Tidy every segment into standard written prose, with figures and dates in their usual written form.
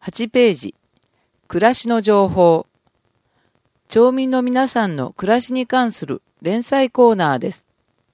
8ページ、暮らしの情報。町民の皆さんの暮らしに関する連載コーナーです。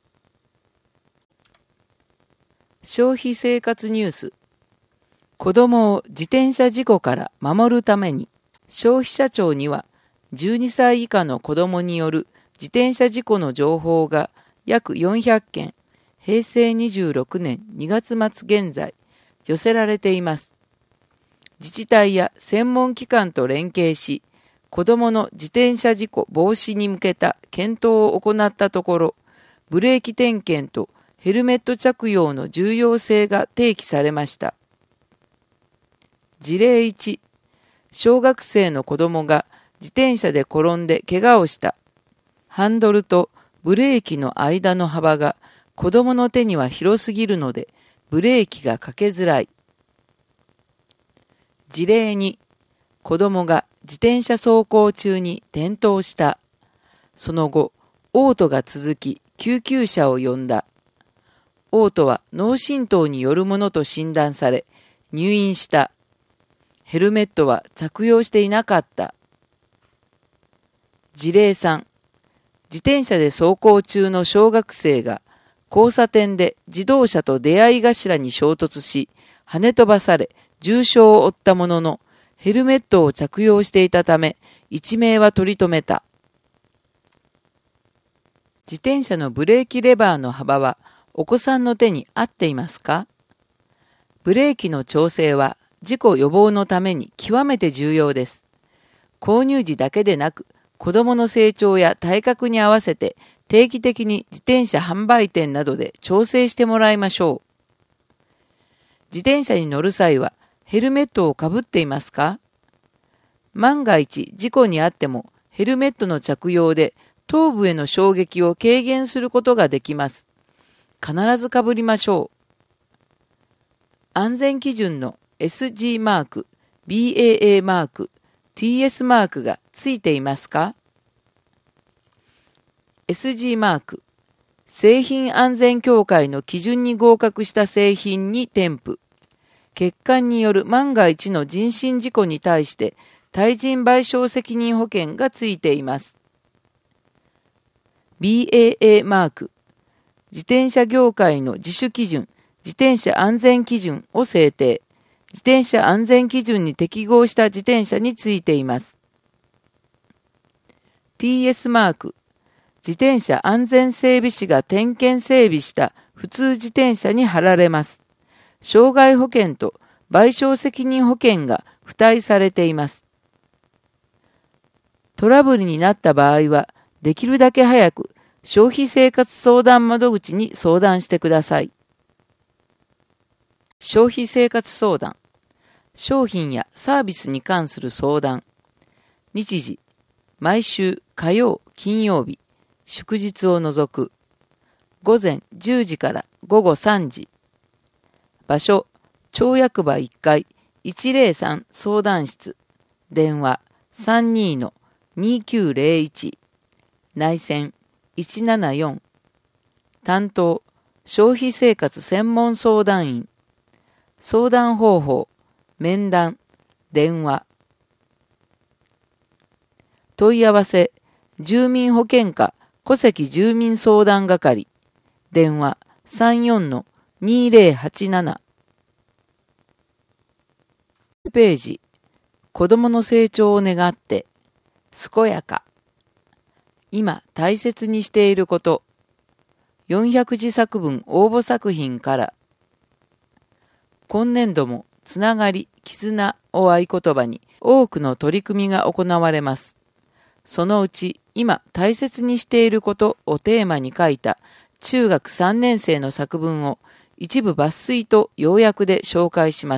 消費生活ニュース。子どもを自転車事故から守るために、消費者庁には12歳以下の子どもによる自転車事故の情報が約400件、平成26年2月末現在、寄せられています。自治体や専門機関と連携し、子どもの自転車事故防止に向けた検討を行ったところ、ブレーキ点検とヘルメット着用の重要性が提起されました。事例1、小学生の子どもが自転車で転んで怪我をした。ハンドルとブレーキの間の幅が子どもの手には広すぎるので、ブレーキがかけづらい。事例2、子どもが自転車走行中に転倒した。その後、嘔吐が続き、救急車を呼んだ。嘔吐は脳震盪によるものと診断され、入院した。ヘルメットは着用していなかった。事例3、自転車で走行中の小学生が交差点で自動車と出会い頭に衝突し、跳ね飛ばされ、重傷を負ったものの、ヘルメットを着用していたため、一命は取り留めた。自転車のブレーキレバーの幅は、お子さんの手に合っていますか？ブレーキの調整は、事故予防のために極めて重要です。購入時だけでなく、子どもの成長や体格に合わせて、定期的に自転車販売店などで調整してもらいましょう。自転車に乗る際は、ヘルメットをかぶっていますか？万が一事故に遭ってもヘルメットの着用で頭部への衝撃を軽減することができます。必ずかぶりましょう。安全基準の SG マーク、BAA マーク、TS マークがついていますか？ SG マーク、製品安全協会の基準に合格した製品に添付。欠陥による万が一の人身事故に対して対人賠償責任保険がついています。BAA マーク、自転車業界の自主基準、自転車安全基準を制定。自転車安全基準に適合した自転車についています。TS マーク、自転車安全整備士が点検整備した普通自転車に貼られます。傷害保険と賠償責任保険が付帯されています。トラブルになった場合は、できるだけ早く消費生活相談窓口に相談してください。消費生活相談。商品やサービスに関する相談。日時、毎週火曜、金曜日、祝日を除く。午前10時から午後3時。場所、町役場1階103相談室。電話 32-2901。内線174。担当、消費生活専門相談員。相談方法、面談、電話。問い合わせ、住民保険課戸籍住民相談係。電話 34-2087。ページ、子どもの成長を願って、健やか。今大切にしていること。400字作文応募作品から。今年度もつながり、絆を合言葉に多くの取り組みが行われます。そのうち今大切にしていることをテーマに書いた中学3年生の作文を一部抜粋と要約で紹介します。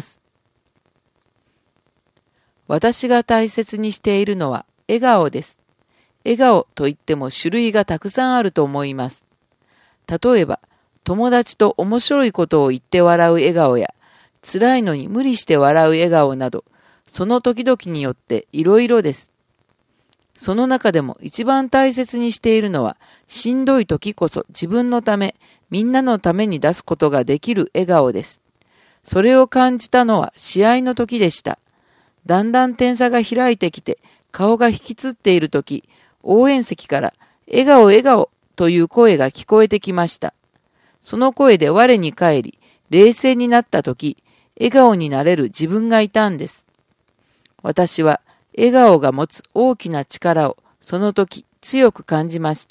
私が大切にしているのは笑顔です。笑顔といっても種類がたくさんあると思います。例えば、友達と面白いことを言って笑う笑顔や、辛いのに無理して笑う笑顔など、その時々によっていろいろです。その中でも一番大切にしているのは、しんどい時こそ自分のため、みんなのために出すことができる笑顔です。それを感じたのは試合の時でした。 だんだん点差が開いてきて顔が引きつっているとき、応援席から笑顔笑顔という声が聞こえてきました。その声で我に返り、冷静になったとき、笑顔になれる自分がいたんです。私は笑顔が持つ大きな力をその時強く感じました。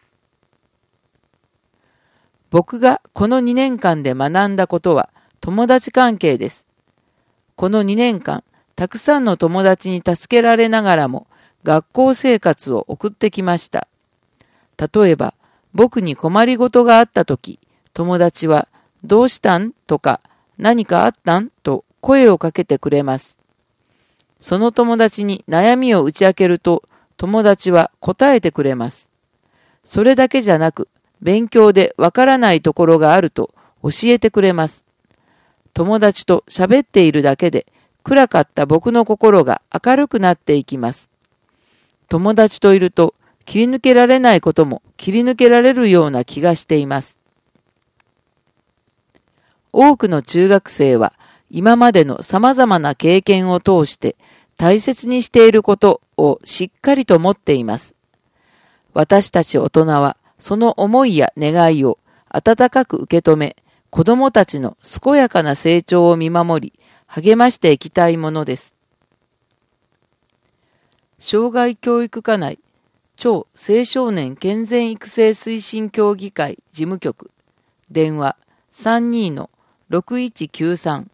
僕がこの2年間で学んだことは友達関係です。この2年間、たくさんの友達に助けられながらも学校生活を送ってきました。例えば、僕に困りごとがあったとき、友達はどうしたんとか何かあったんと声をかけてくれます。その友達に悩みを打ち明けると、友達は答えてくれます。それだけじゃなく、勉強でわからないところがあると教えてくれます。友達と喋っているだけで暗かった僕の心が明るくなっていきます。友達といると切り抜けられないことも切り抜けられるような気がしています。多くの中学生は今までの様々な経験を通して大切にしていることをしっかりと持っています。私たち大人はその思いや願いを温かく受け止め、子供たちの健やかな成長を見守り、励ましていきたいものです。障害教育課内超青少年健全育成推進協議会事務局電話 32-6193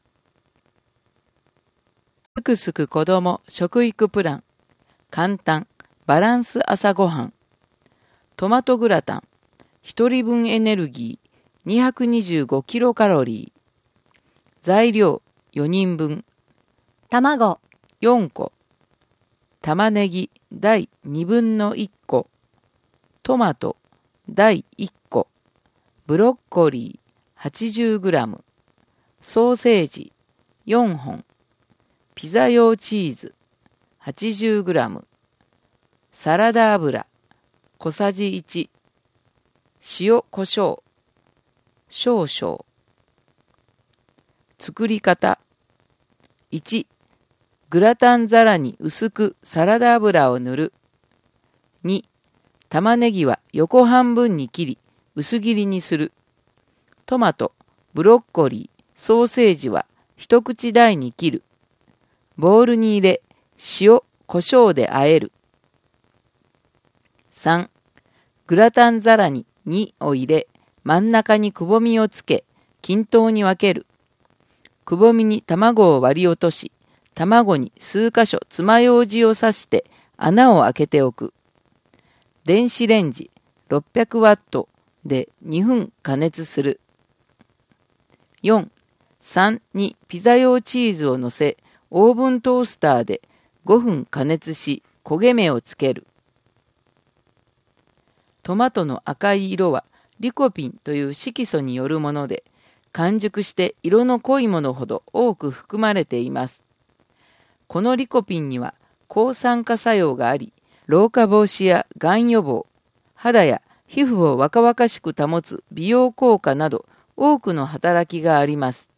すくすく子ども食育プラン簡単バランス朝ごはんトマトグラタン1人分エネルギー225キロカロリー材料4人分卵 4個玉ねぎ第2分の1個トマト第1個ブロッコリー 80g ソーセージ4本ピザ用チーズ 80g サラダ油小さじ1塩コショウ少々作り方1グラタン皿に薄くサラダ油を塗る。2、玉ねぎは横半分に切り、薄切りにする。トマト、ブロッコリー、ソーセージは一口大に切る。ボウルに入れ、塩、胡椒で和える。3、グラタン皿に2を入れ、真ん中にくぼみをつけ、均等に分ける。くぼみに卵を割り落とし、卵に数箇所爪楊枝を刺して穴を開けておく。電子レンジ600ワットで2分加熱する。4、3にピザ用チーズを乗せ、オーブントースターで5分加熱し、焦げ目をつける。トマトの赤い色はリコピンという色素によるもので、完熟して色の濃いものほど多く含まれています。このリコピンには抗酸化作用があり、老化防止やがん予防、肌や皮膚を若々しく保つ美容効果など多くの働きがあります。